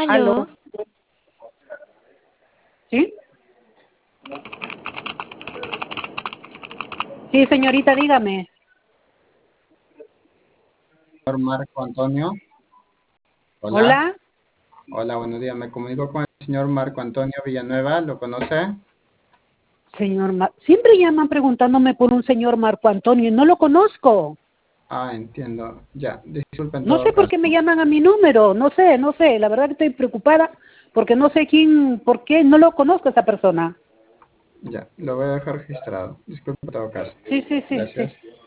Aló. ¿Sí? Sí, señorita, dígame. Señor Marco Antonio. Hola. Hola. Hola, buenos días. Me comunico con el señor Marco Antonio Villanueva. ¿Lo conoce? Siempre llaman preguntándome por un señor Marco Antonio y no lo conozco. Ah, entiendo. Ya, disculpe en No todo sé por caso. qué me llaman a mi número, no sé. La verdad que estoy preocupada porque no sé por qué no lo conozco a esa persona. Ya, lo voy a dejar registrado. Disculpe en todo caso. Sí. Gracias.